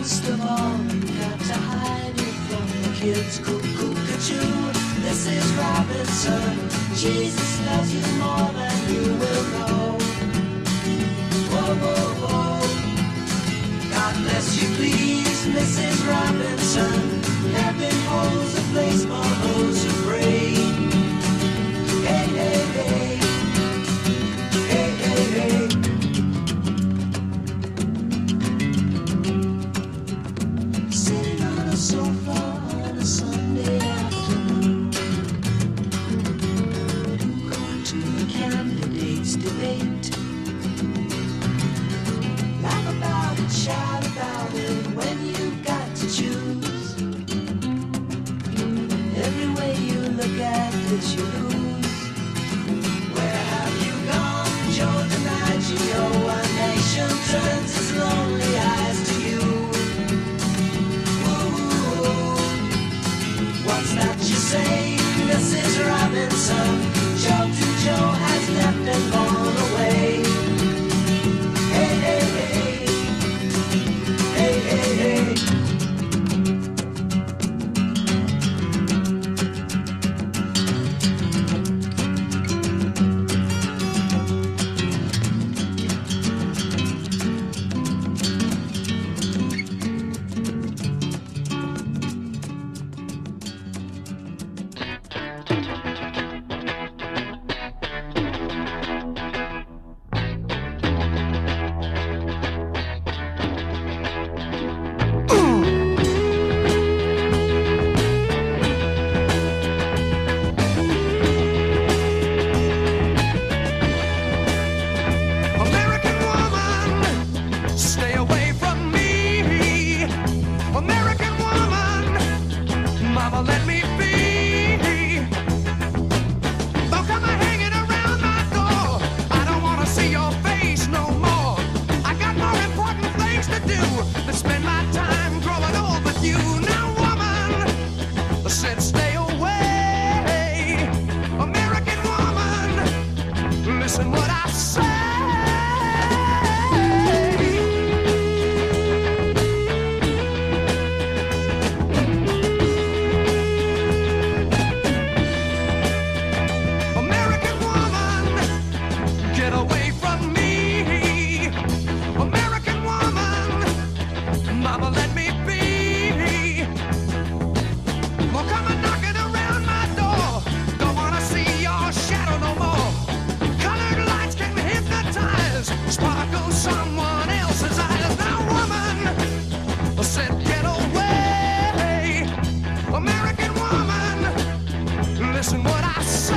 most of all, got to hide it from the kids. Cuckoo-cuckoo, this is Robinson. Jesus loves you more than you will know. Whoa, whoa, whoa. God bless you, please, Mrs. Robinson. Heaven holds a place for those who pray. Hey, hey, hey. Hey, hey, hey. Sitting on a sofa on a Sunday afternoon, going to the candidates' debate. Laugh about it, shout about it when you've got to choose. Every way you look at it, you lose. Where have you gone, Joe DiMaggio? A nation turns its lonely eyes to you. Ooh, what's that you say, Mrs. Robinson? Joe to Joe has left and gone away. Hey, hey, hey. Hey, hey, hey. American woman, stay away from me. American woman, mama, let me be. Don't come hanging around my door. I don't want to see your face no more. I got more important things to do than spend my time growing old with you. Now, woman, I said stay away. American woman, listen what I say. American woman, get away from me. American woman, mama, let me be. Well, come and knocking around my door. Don't wanna see your shadow no more. Colored lights can hypnotize, sparkle someone else's eyes. Now, woman, I said get away. American woman, listen what I say.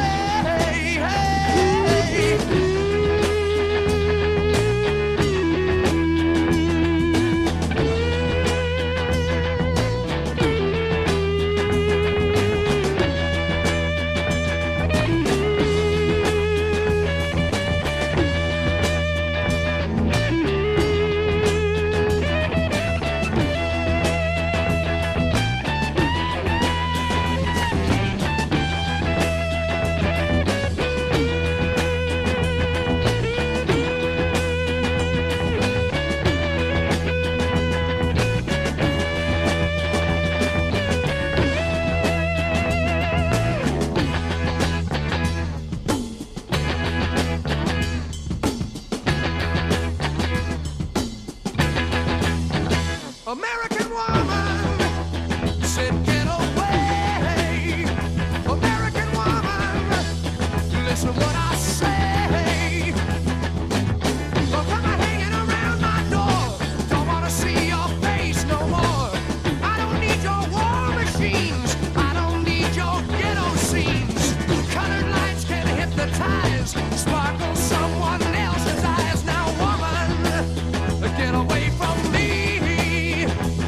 American woman, said get away. American woman, listen what I say. Don't come hanging around my door. Don't wanna see your face no more. I don't need your war machines. I don't need your ghetto scenes. Colored lights can hypnotize, sparkle someone else's eyes. Now, woman, get away from me.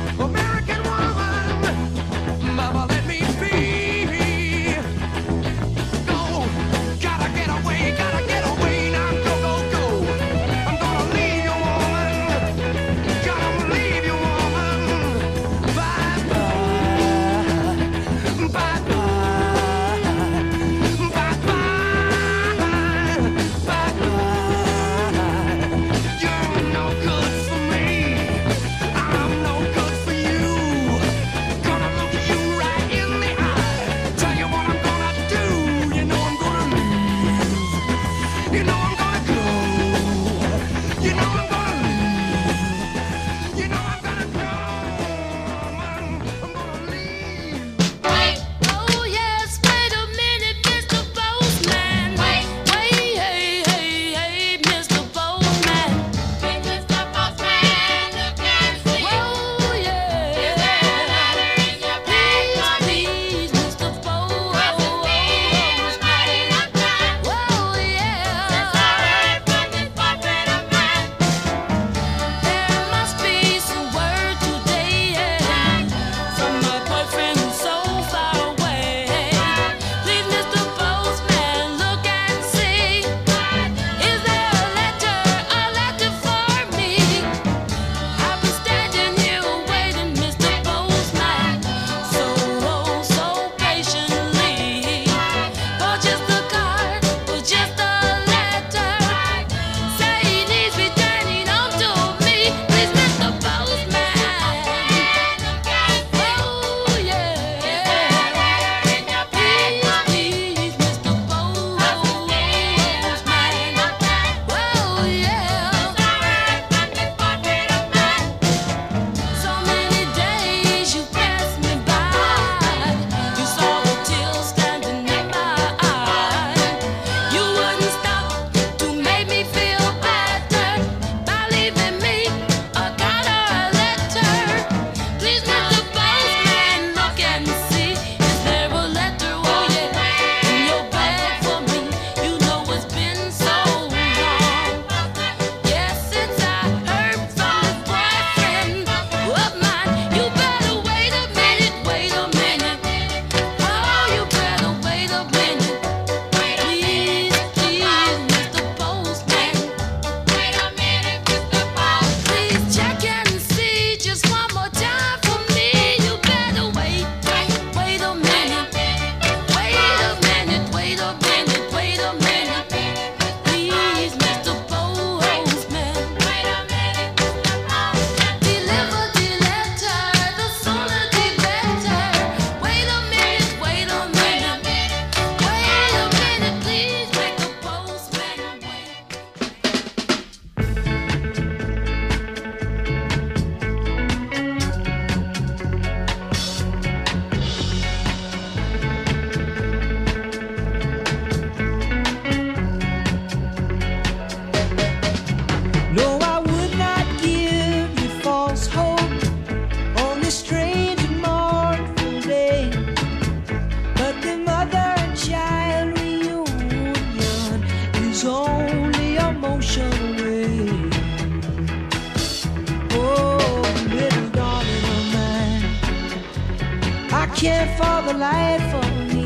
care for the life of me.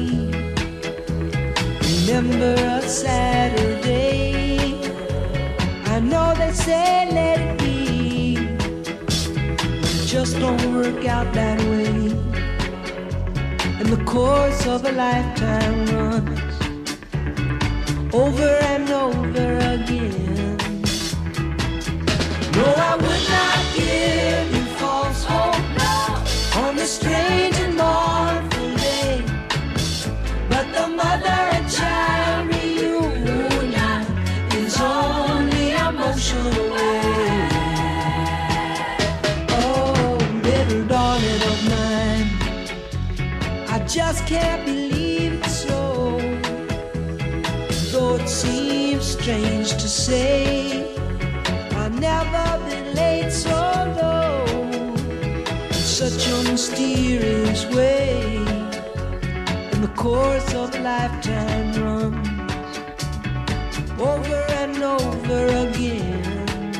Remember a Saturday. I know they say let it be. It just don't work out that way. And the course of a lifetime runs over and over again. No, I would not give you false hope on this strange and mournful day. But the mother and child reunion is only a motion away. Oh, little darling of mine, I just can't believe it's so. Though it seems strange to say, I've never been laid so low in such a mysterious way. And the course of a lifetime runs over and over again.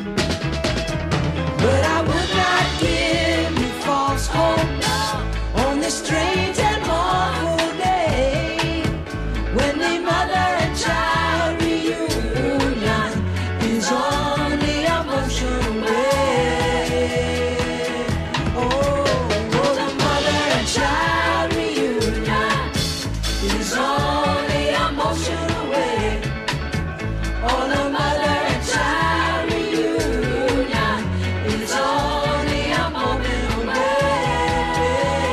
But I would not give you false hope on this strange and mournful day, when the mother and child reunion is only a motion away. Oh, the mother and child reunion is only a motion away. Oh, the mother and child reunion is only a moment away.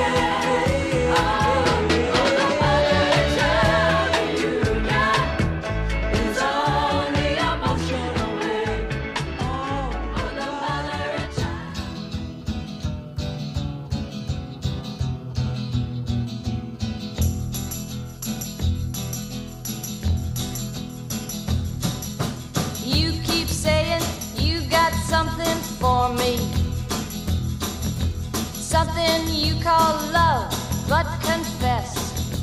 Oh, the mother and child reunion is only a motion away. Oh, the mother and child. You keep saying you got something for me, something you call love, but confess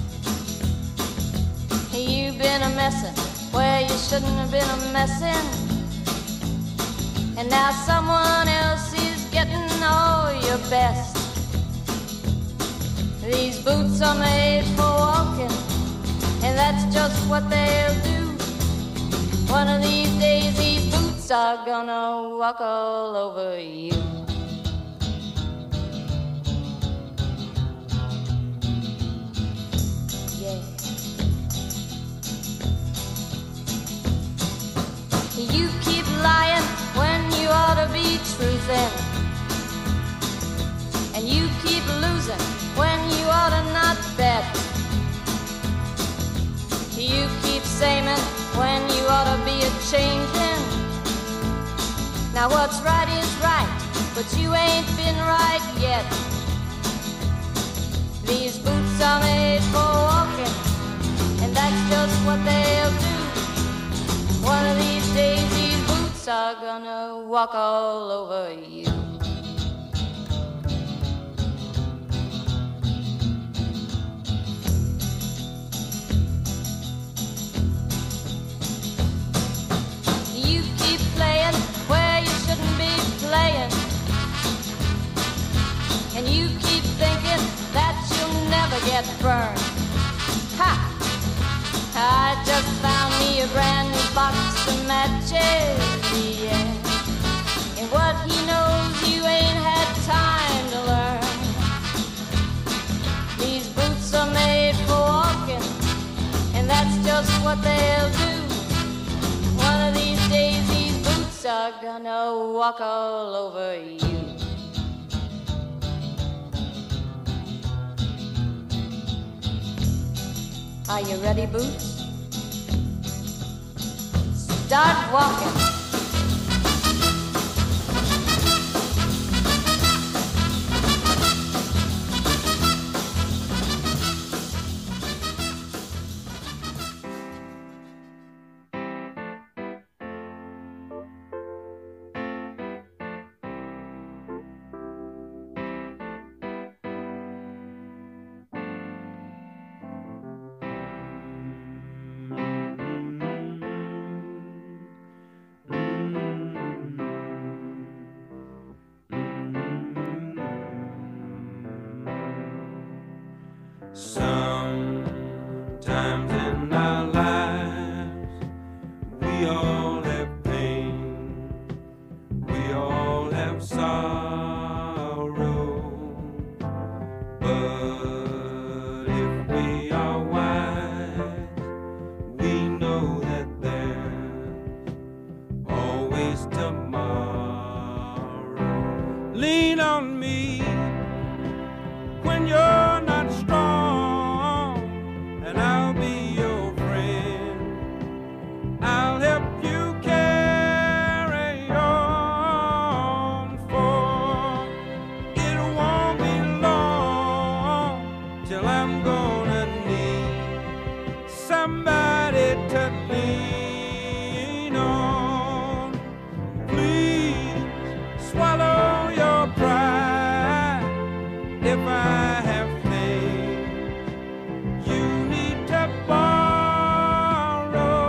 you've been a messin' where you shouldn't have been a messin', and now someone else is getting all your best. These boots are made for walking, and that's just what they'll do. One of these days these boots are gonna walk all over you. Yeah. You keep lying when you ought to be truthing, and you keep losing when you ought to not bet. You keep saying when you ought to be a-changing. Now what's right is right, but you ain't been right yet. These boots are made for walking, and that's just what they'll do. One of these days these boots are gonna walk all over you. You keep playing where you shouldn't be playing, and you keep thinking that you'll never get burned. Ha! I just found me a brand new box of matches, yeah. And what he knows you ain't had time to learn. These boots are made for walking, and that's just what they'll do. One of these days these boots are gonna walk all over you. Are you ready, Boots? Start walking. Sometimes in our lives we all have pain, we all have sorrow, but if we are wise, we know that there's always tomorrow. Lean on me when you're not strong, and I'll be your friend. I'll help you carry on, for it won't be long till I'm gonna need somebody to lean on. Please swallow your pride. If I have things you need to borrow,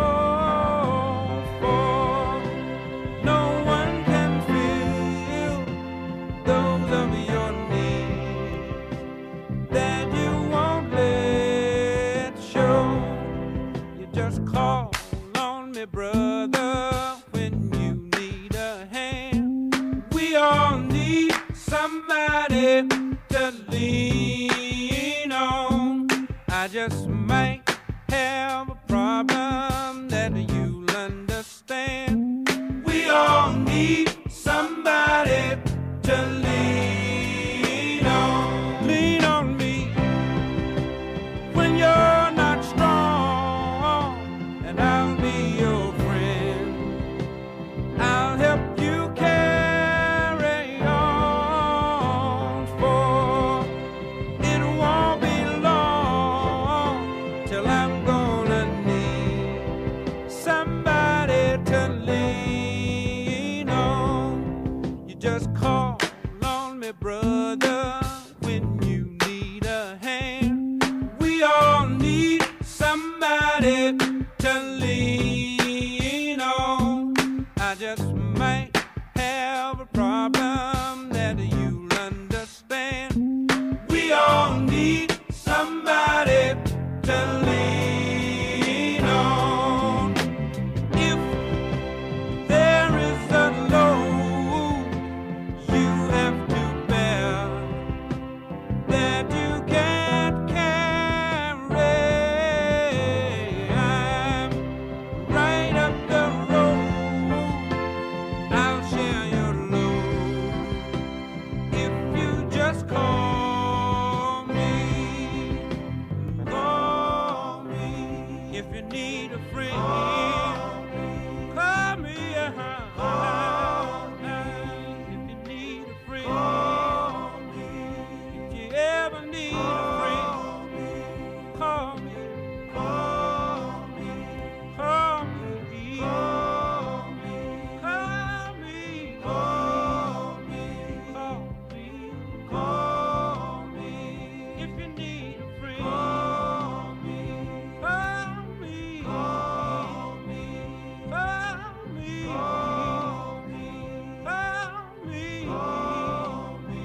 for no one can fill those of your needs that you won't let show. You just call on me, brother, when you need a hand. We all need somebody to lean on. I just might have a problem that you'll understand. We all need somebody to lean on. Lean on me when you're not strong, and I'll be your friend. I'll help you carry on, for it won't be long till I'm gonna need somebody to lean on. You just call on me, brother, when you need a hand. We all need somebody to lean on. I just might have a problem that you'll understand. We all need somebody to lean on. If there is a load you have to bear that you can't carry, I'm right up the road. I'll share your load if you just call me. Call me if you need a friend. Call me, if you need a friend. If you ever need a friend, call me. Call me. Call me. Call me. Call me. Call me. Call me. Call me. If you need a friend, call me. Call me. Call me. Call me. Call me. Call me. Call me.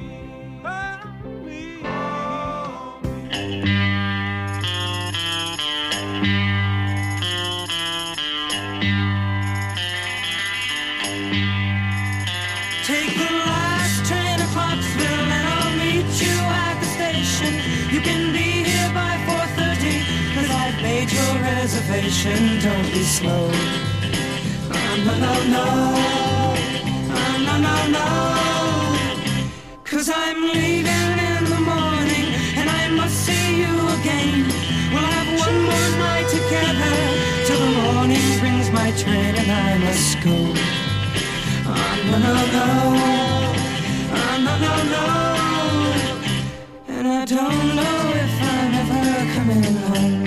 Take the last train to Clarksville and I'll meet you at the station. You can be here by 4:30, 'cause I've made your reservation. Don't be slow. No, no, no. No, no, no. 'Cause I'm leaving in the morning and I must see you again. We'll have one more night together till the morning brings my train and I must go. No, no, no. No, no, no. And I don't know if I'm ever coming home.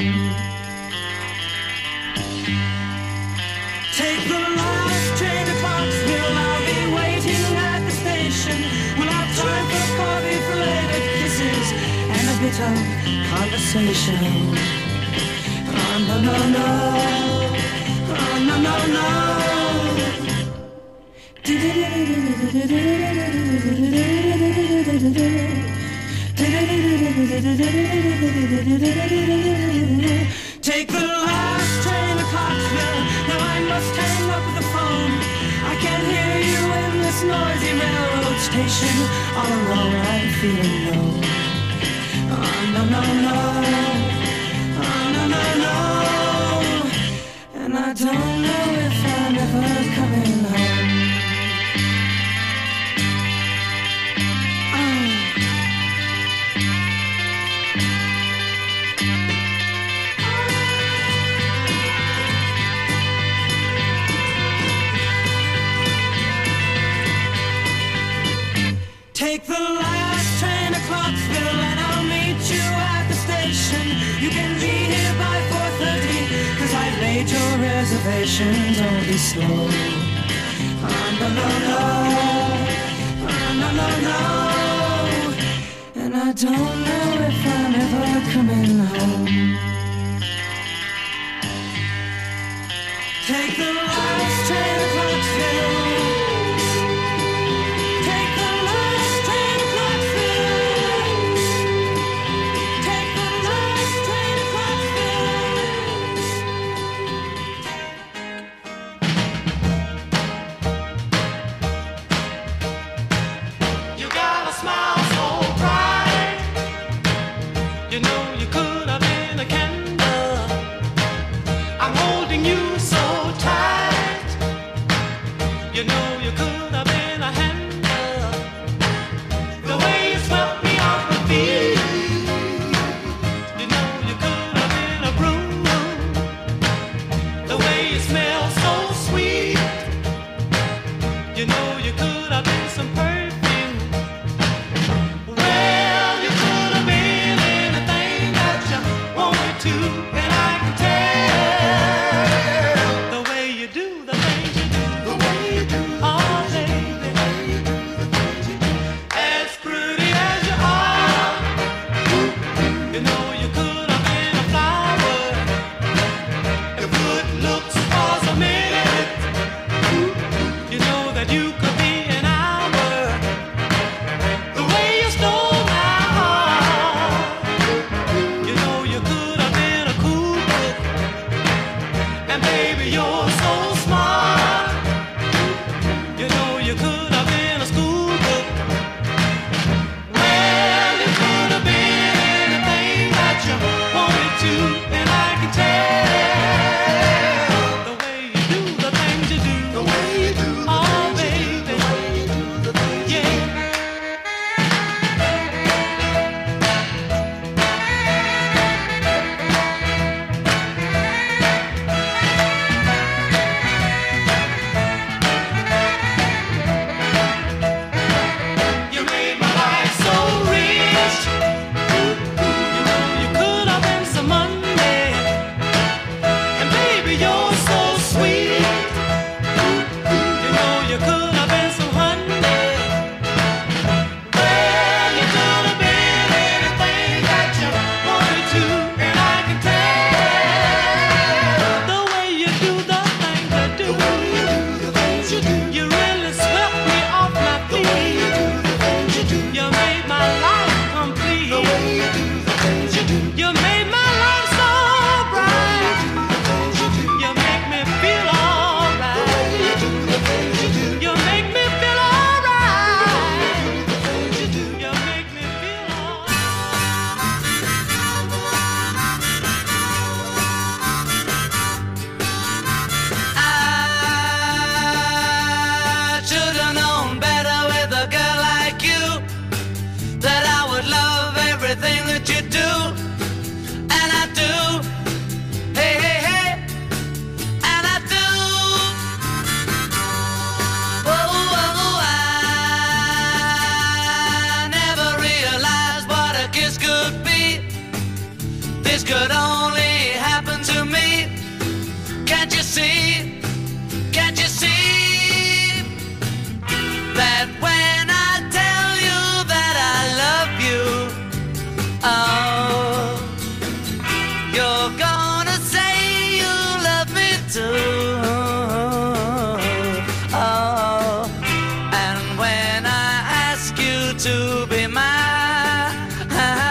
Take the last train to Clarksville. I'll be waiting at the station. We'll have time for coffee, belated kisses, and a bit of conversation. No, no, no. No, no, no. Do do do do do do do do do do do do do do do do do. Take the last train to Clarksville. Now I must hang up the phone. I can't hear you in this noisy railroad station. All alone I'm feeling low. Oh, no, no, no. Oh, no, no, no. And I don't know if I'm ever coming home. Take the last train to Clarksville and I'll meet you at the station. You can be here by 4:30, 'cause I've made your reservation. Don't be slow. Oh, no, no, no. Oh, no, no, no. And I don't know if I'm ever coming home. Take the last train to Clarksville. To be mine.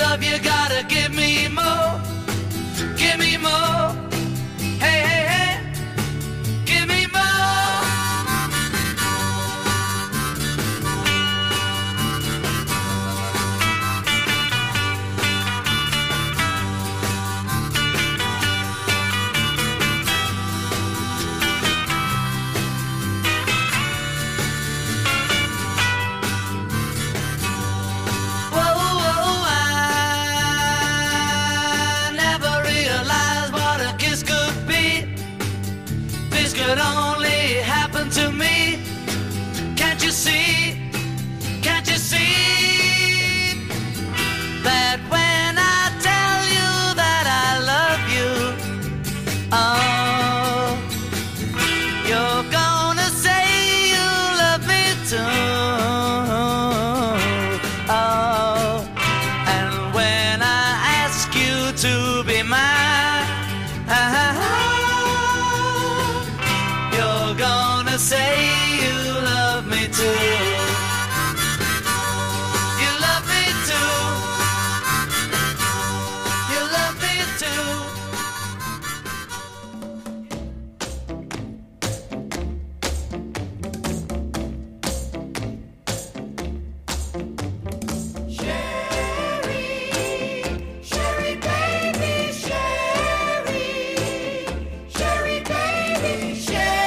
love, you gotta give me more. Give me more. Hey, hey, hey. Give me more. Could only happen to me. Can't you see? Can't you see that when I tell you that I love you, oh, you're gonna say you love me too. Oh, and when I ask you to be mine, say you love me too. You love me too. You love me too. Sherry, Sherry baby, Sherry, Sherry baby, Sherry.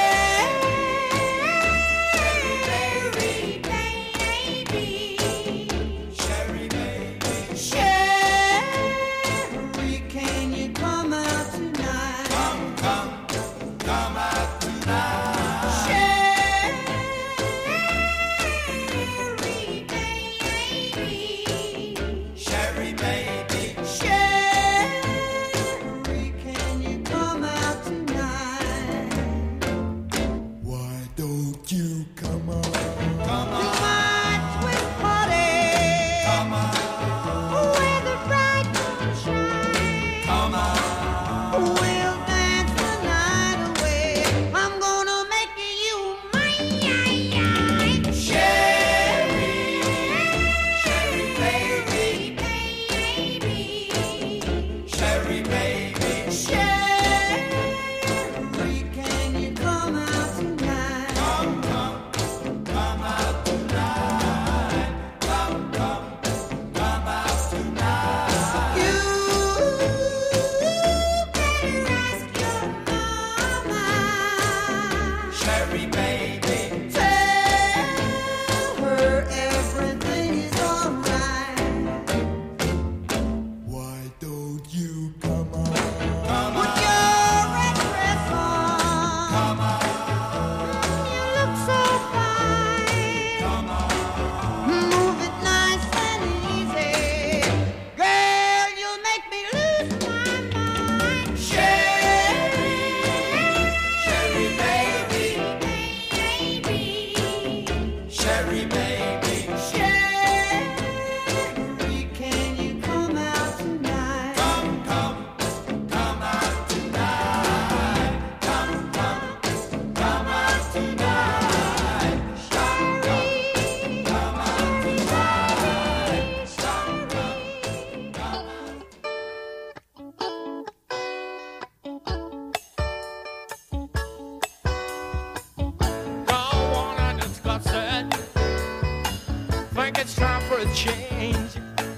Change.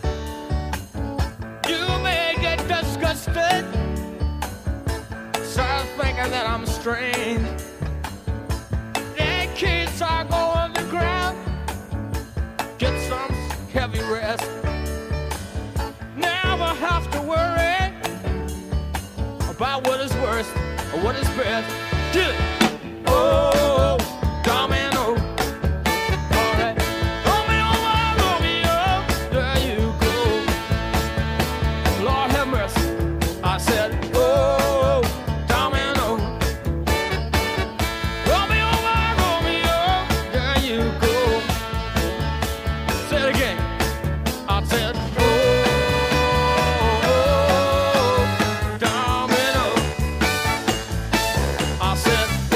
You may get disgusted, start thinking that I'm strange. And kids are going to ground, get some heavy rest. Never have to worry about what is worst or what is best. Do it. Oh, domino. I said, oh, domino. Romeo, my Romeo, there you go. Say it again. I said, oh, domino. I said,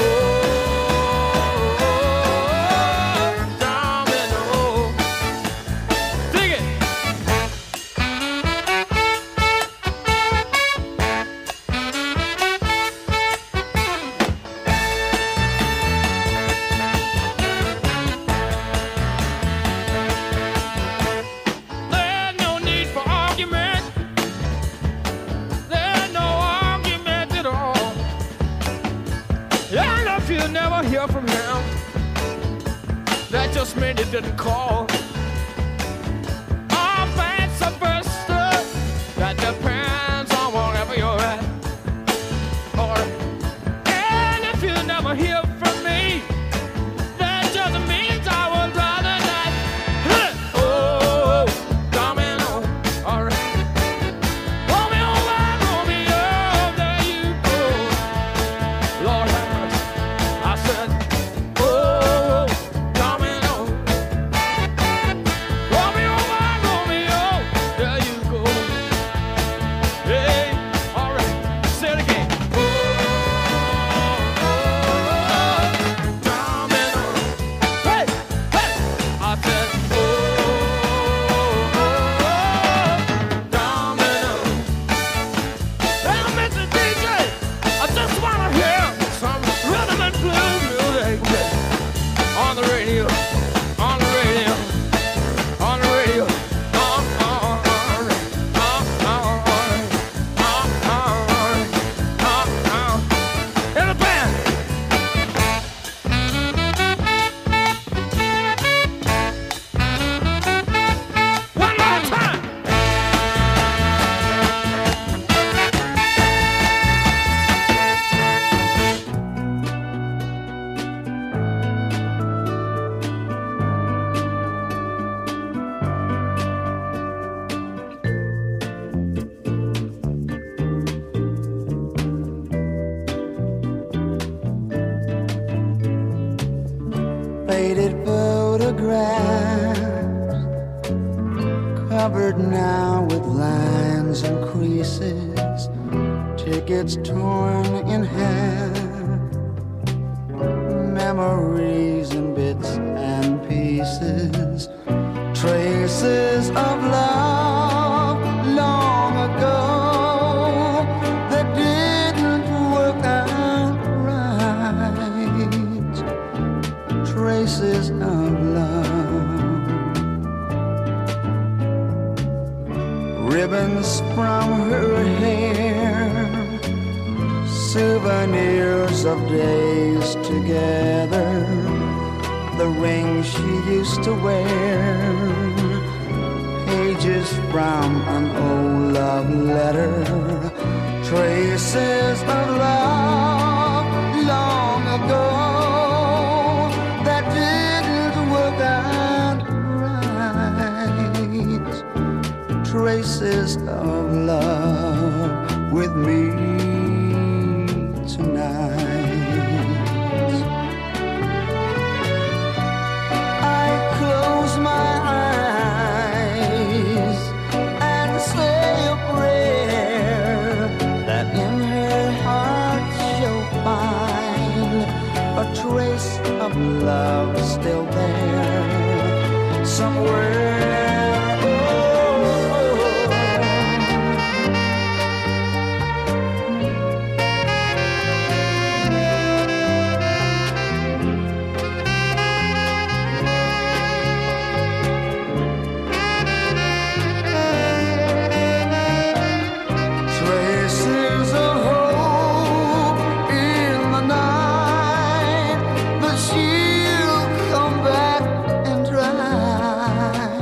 That just meant it didn't call. Oh, vice versa. That depends on wherever you're at. Or, and if you never hear from me, that just means I would rather not. Oh, domino. All right. Romeo, Romeo, there you go. Lord have mercy. I said, oh, domino. Romeo, Romeo, there you go. Hey, all right. Say it again. Oh, domino. Hey, hey. I said, oh, domino. Hey, Mr. DJ, I just want to hear some rhythm and blues music on the radio, on the radio, on the radio. In the band. One more time. Faded photographs covered now with lines and creases, tickets torn in half, memories in bits and pieces, traces of love long ago that didn't work out right, traces of love, ribbons from her hair, souvenirs of days together, the ring she used to wear, pages from an old love letter, traces of love long ago that didn't work out right, traces of love with me tonight. I close my eyes and say a prayer that in her heart she'll find a trace of love still there somewhere. Traces of hope in the night that she'll come back and try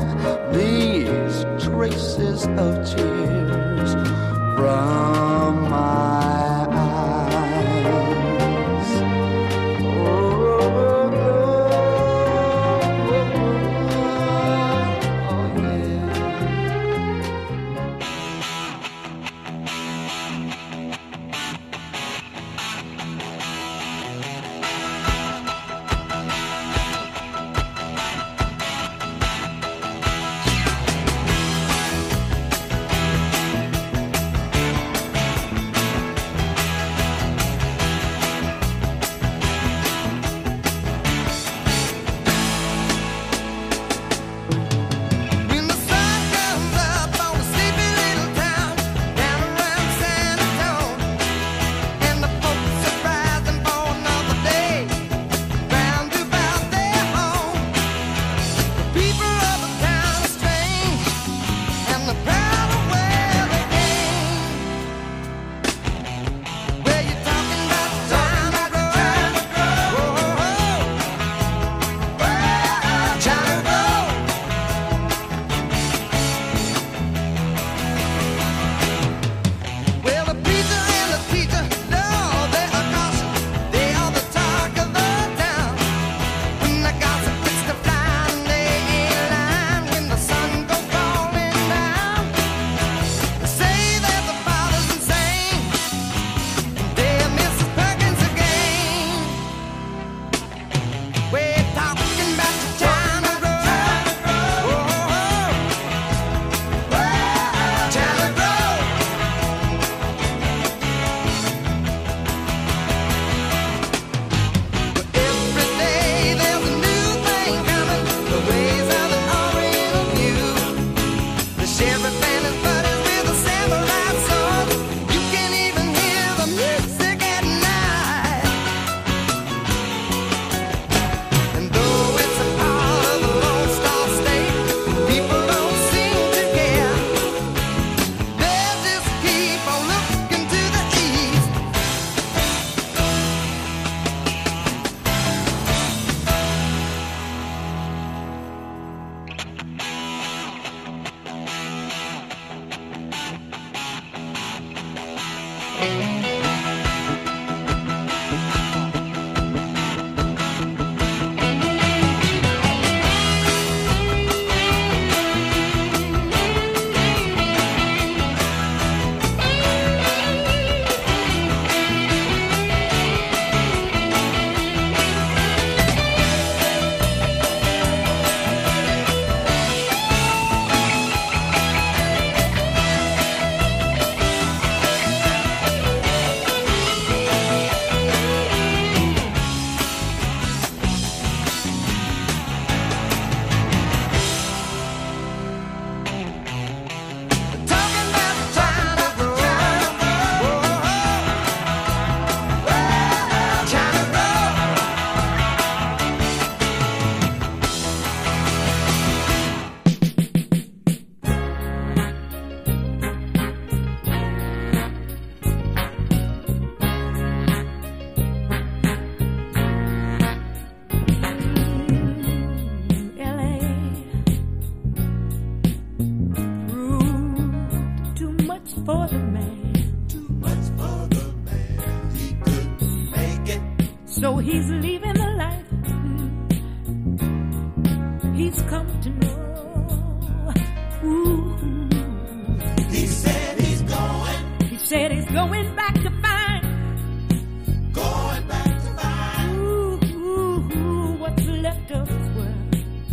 want to know. Ooh. He said he's going. He said he's going back to find. Going back to find. Ooh, what's left of his world.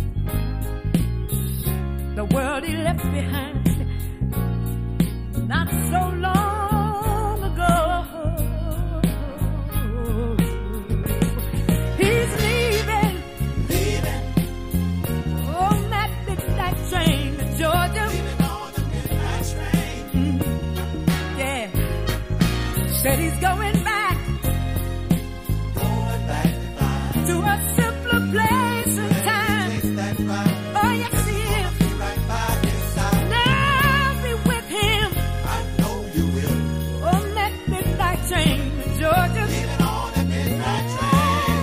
The world he left behind. Not so long ago. He's leaving. Leaving. On that midnight train to Georgia. Leaving on the midnight train. Yeah. Said he's going back Going back to find. to a simpler place and time. Takes that ride. Oh, yes, he is. Be right by his side. Now be with him I know you will. on that midnight train to Georgia. Leaving on the midnight train.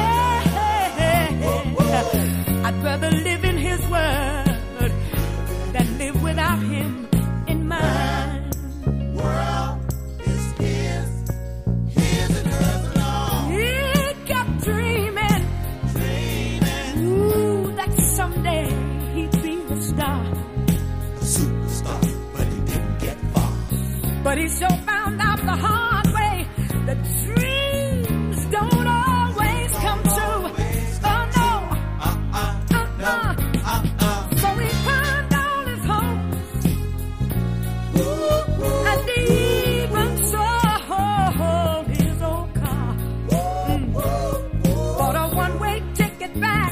I'd rather live in his word than live without him in mine. World is his. His and hers alone. He kept dreaming, Dreaming. ooh, that someday he'd be the star. A superstar, but he didn't get far. But he sure found out the hard way that dreams don't always come true. Oh no, so he climbed on his hopes and even sold his old car. Bought a one-way ticket back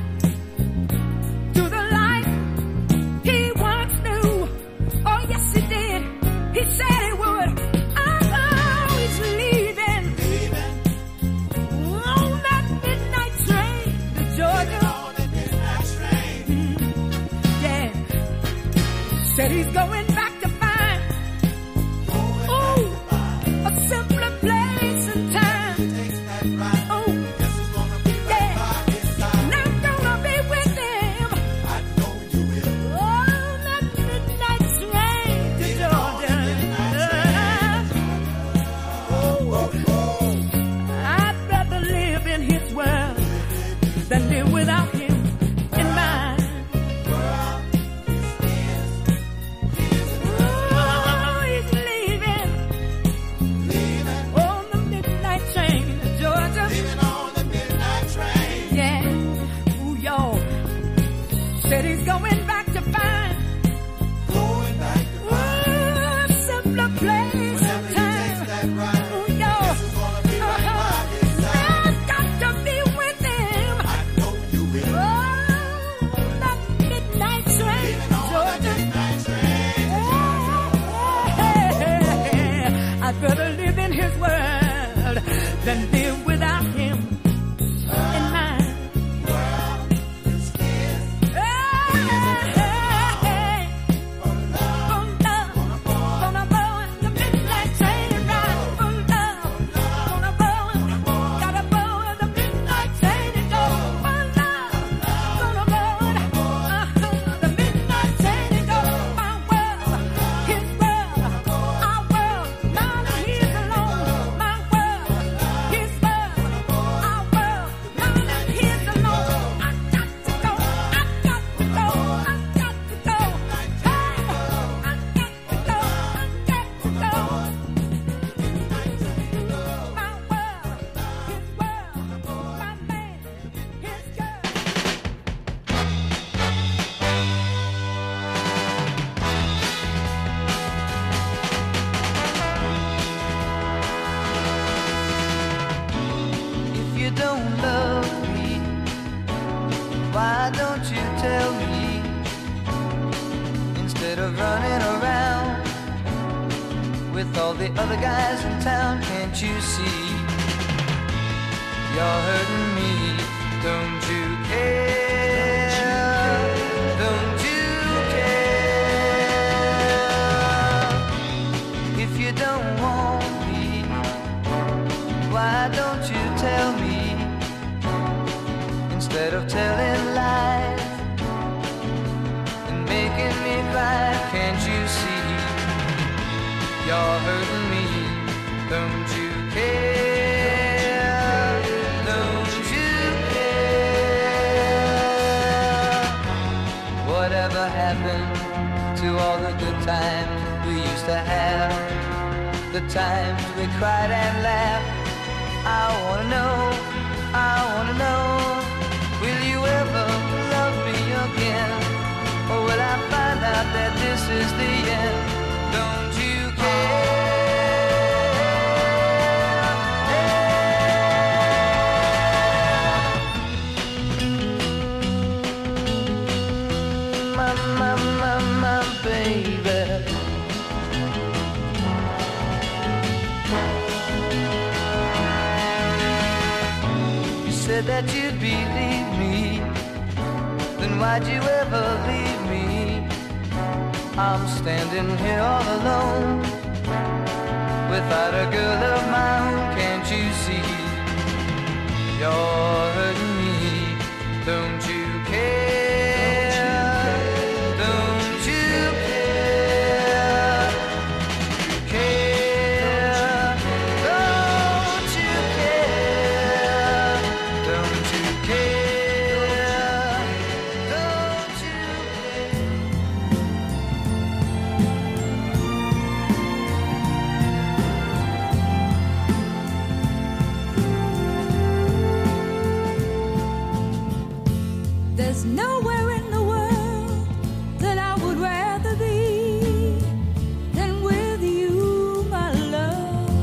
to the life he once knew. Oh yes, he did. He said he would. Oh, he's leaving on that midnight train to Georgia. On the midnight train. Yeah, said he's going back to find a simpler place and time. Takes that ride. Oh, Guess who's gonna be right yeah, by his side. and I'm gonna be with him I know you will. on that midnight train to Georgia. I'd rather live in his world than live without him in mine. Oh, he's leaving on the midnight train to Georgia. Leaving on the midnight train. Yeah, ooh, y'all. Said he's going back to find Going back to a simpler place and whenever he takes time. that ride. Ooh, y'all. Guess who's gonna be right by his side. I've got to be with him. I know you will. Oh, that midnight train, Leaving on the Georgia. midnight train. I'd rather live in his world than live without him in mine. It's his. Gonna go in the midnight train ride for love. Gonna go in, gotta go in the midnight train and go for love. Gonna go in the midnight train and go my world, his world, our world. None of his alone. My world, his world, our world. None of his alone. I got to go. I got to go. I got to go. Hey, I got to go. I got to go. My world, his world, my man, his girl. If you don't love me, why don't you tell me? Instead of running around with all the other guys in town, can't you see? You're hurting me, don't you care? Don't you care? If you don't want me, why don't you tell me? Instead of telling lies and making me cry, can't you see? You're hurting me, don't you care? Don't you care? happened to all the good times we used to have? The times we cried and laughed. I wanna know, will you ever love me again? Or will I find out that this is the end? Don't you care? My baby. You said that you'd believe me, then why'd you ever leave me? I'm standing here all alone, without a girl of my own. Can't you see? You're hurting me. Don't you care? There's nowhere in the world that I would rather be than with you, my love.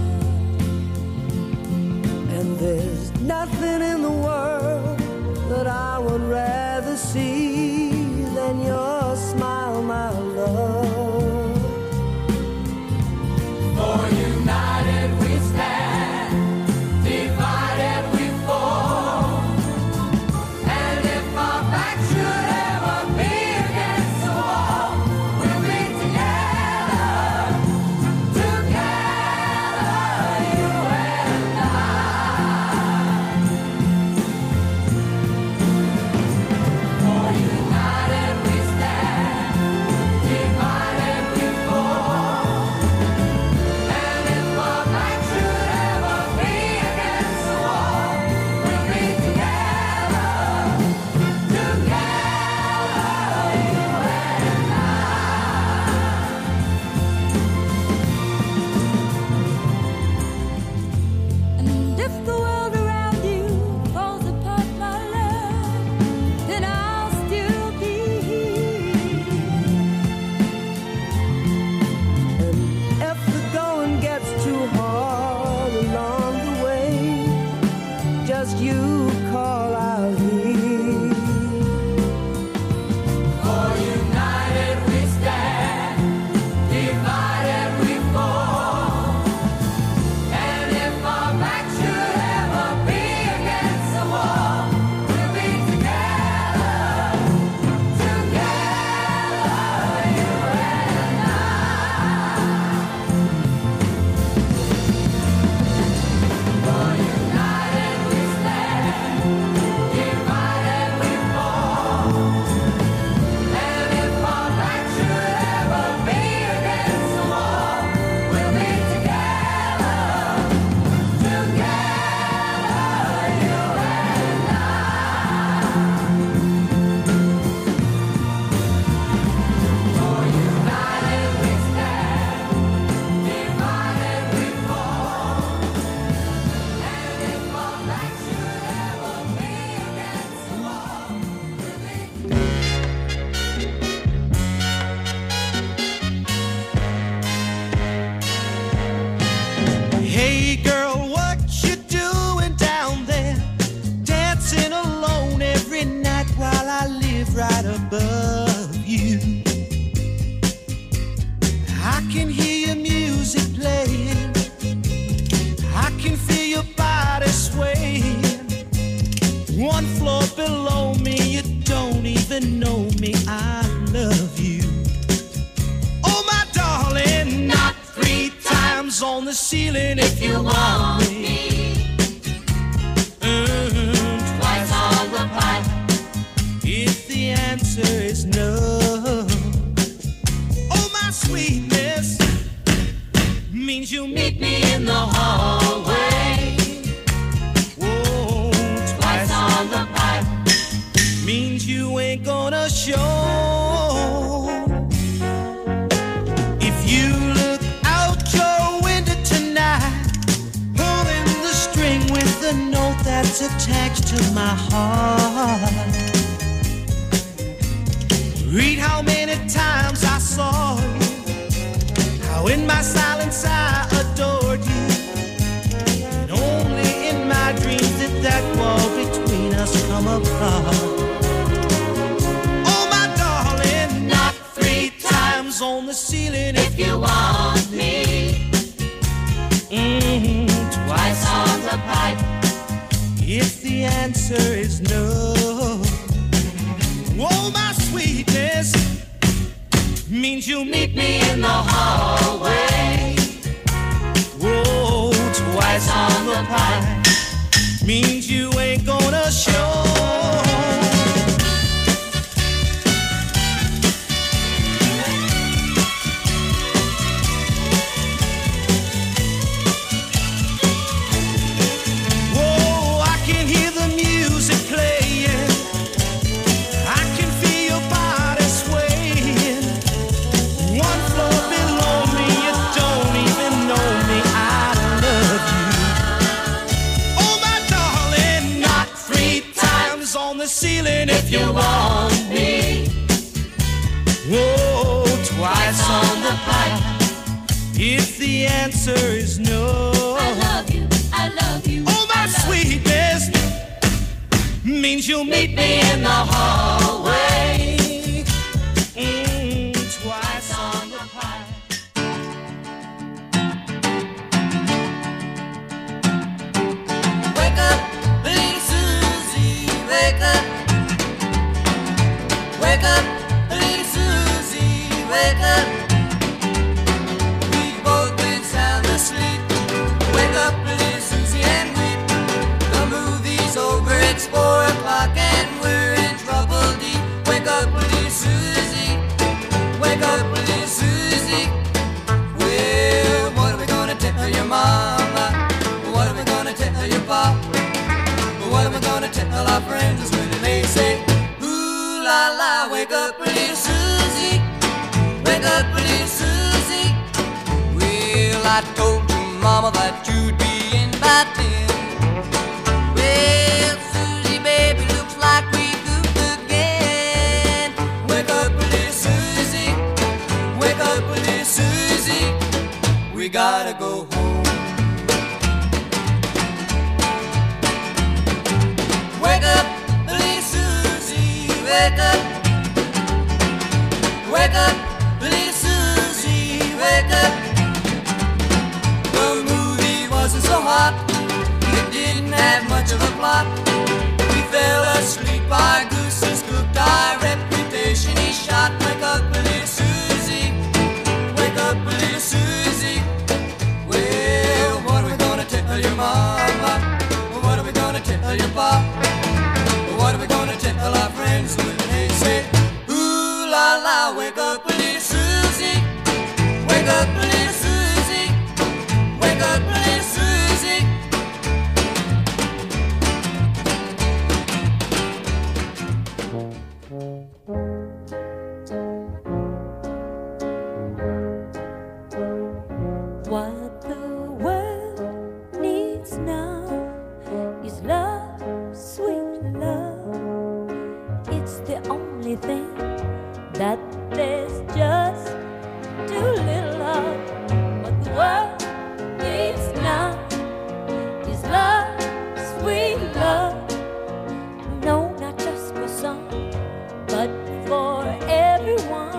And there's nothing in the world that I would rather see than your smile, my love. For united we stand, divided we fall. And if our backs should ever be against the wall, we'll be together, you and I. For united we stand, divided we fall. And if our backs should ever be against the wall, we'll be together, you and I. And if the world around you falls apart, my love, then I'll still be here. And if the going gets too hard along the way, just you call out here. For united we stand, divided we fall. And if our backs should ever be against the wall, we'll be together, you and I. For united we stand, divided we fall. And if our backs should ever be against the wall, we'll be together, you and I. For united we stand, divided we fall. And if our backs should ever be against the wall, we'll be Hey girl, what you doing down there? Dancing alone every night while I live right above you. I can hear your music playing, I can feel your body swaying. One floor below me, you don't even know me, I love you. Oh my darling, not 3 times on the ceiling if you want me. Twice on the pipe if the answer is no. Oh my sweetness means you meet me in the hallway. Oh, twice on the pipe means you ain't gonna show. that's attached to my heart. Read how many times I saw you, how in my silence I adored you, and only in my dreams did that wall between us come apart. Oh my darling, knock 3 times on the ceiling if you want me. Twice on the pipe if the answer is no. Oh, my sweetness means you'll meet me in the hallway. Oh, twice on the pipe means you ain't gonna show. Ceiling if you want me. Oh, twice on the pipe if the answer is no. I love you, I love you. Oh, my sweetness means you'll meet me in the hallway. Twice on the pipe. Wake up, little Susie, wake up. Wake up, little Susie, wake up. We've both been sound asleep. Wake up, little Susie, and weep. The movie's over, it's 4 o'clock and we're in trouble deep. Wake up, little Susie, wake up, little Susie. Well, what are we gonna tell your mama? What are we gonna tell your papa? What are we gonna tell our friends when they say, ooh la la, wake up, little Susie, wake up, little Susie. Well, I told your mama that you'd be in by 10. Well, Susie, baby, looks like we goofed again. Wake up, little Susie, wake up, little Susie. We gotta go home. Wake up, little Susie, wake up. Wake up, little Susie, wake up. The movie wasn't so hot, it didn't have much of a plot. We fell asleep, our goose is cooked, our reputation is shot. Wake up, little Susie, wake up, little Susie. Well, what are we gonna tell your mama? What are we gonna tell your papa? What are we gonna tell our friends when they say, ooh la la, wake up, little Susie, wake up, little Susie, wake up, little Susie. What the world needs now is love, sweet love. It's the only thing that there's just too little of. What the world needs now is love, sweet love. No, not just for some, but for everyone.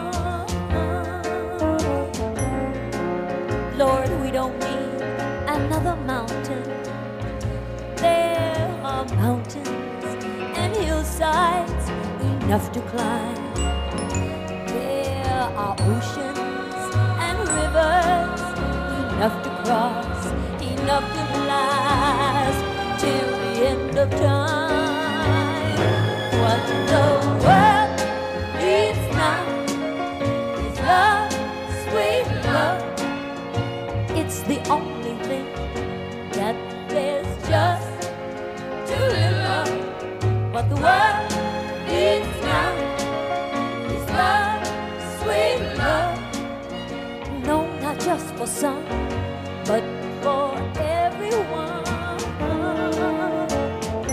Lord, we don't need another mountain. There are mountains and hillsides enough to climb. There are oceans and rivers enough to cross, enough to last till the end of time. What the world needs now is love, sweet love. It's the only thing that there's just too little of. What the world needs now is love, sweet love. No, not just for some, but for everyone.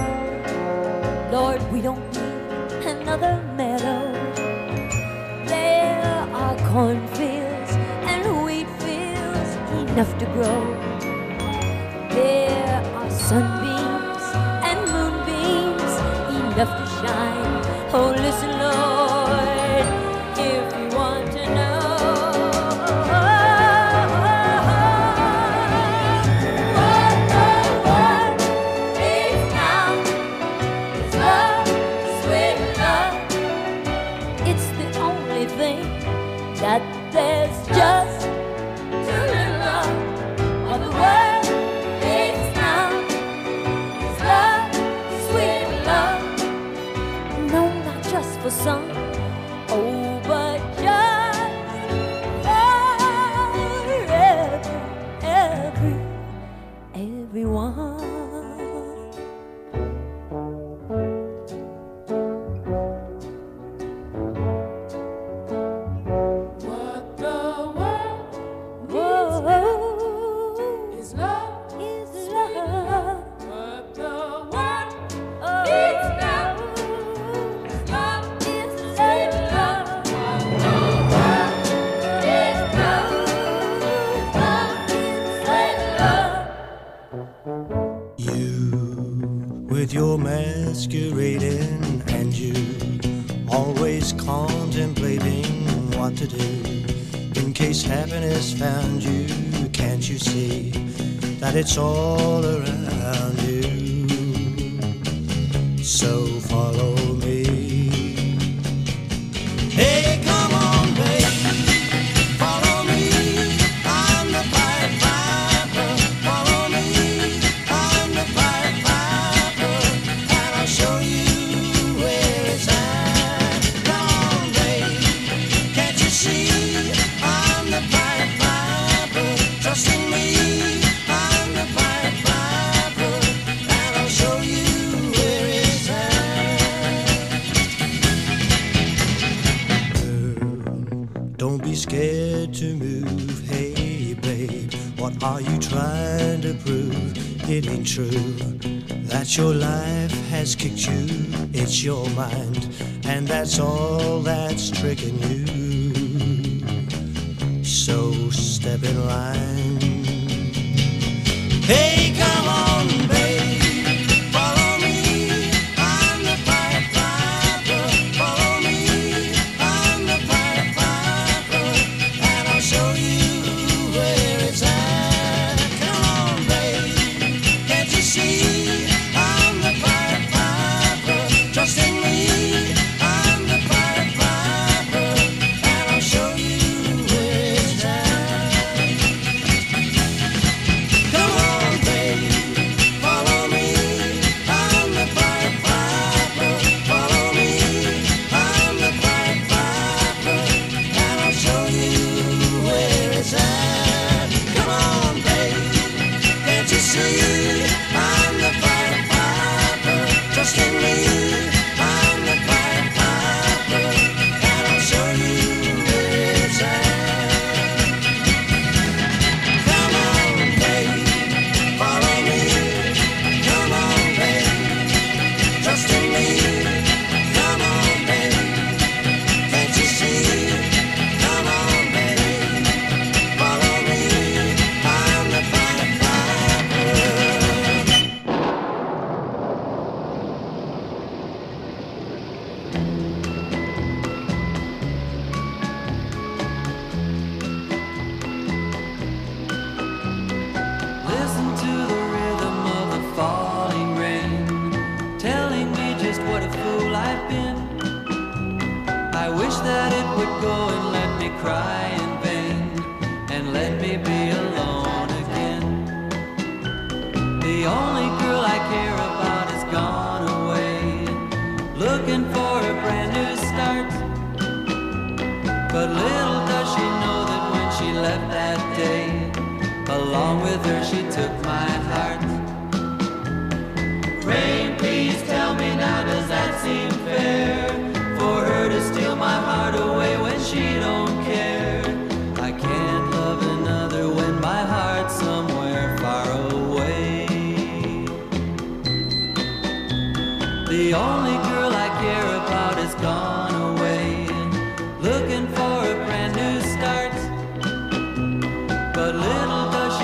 enough to grow. There are sunbeams and moonbeams enough to shine. Oh, listen, Lord, if you want to know what the world is now, is love, sweet love. It's the only thing that there's just too little of. What the world needs now is love, sweet love. No, not just for some, oh, but just for everyone. With your masquerading and you always contemplating what to do in case happiness found you. Can't you see that it's all around you? So follow me. Hey, come on, baby, follow me. I'm the Pied Piper. Follow me, I'm the Pied Piper, and I'll show you where it's at. Come on, baby, can't you see? I'm the Pied Piper. Trust in me, I'm the Pied Piper, and I'll show you where it's at. Don't be scared to move. Hey, babe, what are you trying to prove? It ain't true that your life has kicked you. It's your mind, and that's all that's tricking you. So step in line. Hey, come on, babe, follow me. I'm the Pied Piper. Follow me, I'm the Pied Piper, and I'll show you where it's at. Come on, babe, can't you see? I'm the Pied Piper. Trust in me, I'm the Pied Piper, and I'll show you where it's at. Come on, babe, follow me. I'm the Pied Piper. Follow me, I'm the Pied Piper, and I'll show you where it's at. Come on, babe, can't you see? I'm the Pied Piper. Trust in me, I'm the Pied Piper, and I'll show you where it's at. Come on, babe, follow me. Come on, babe, trust in me. Come on, babe, can't you see? Come on, babe, follow me. I'm the Pied Piper. Listen to the rhythm of the falling rain, telling me just what a fool I've been. I wish that it would go and let me cry in vain, and let me be alone again. The only girl I care about has gone away, looking for a brand new start. But little does she know that when she left that day, along with her she took my heart. Rain, please tell me now, does that seem fair? For her to steal my heart away when she don't care. I can't love another when my heart's somewhere far away. The only girl I care about has gone away, looking for a brand new start. But little does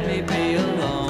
me be alone.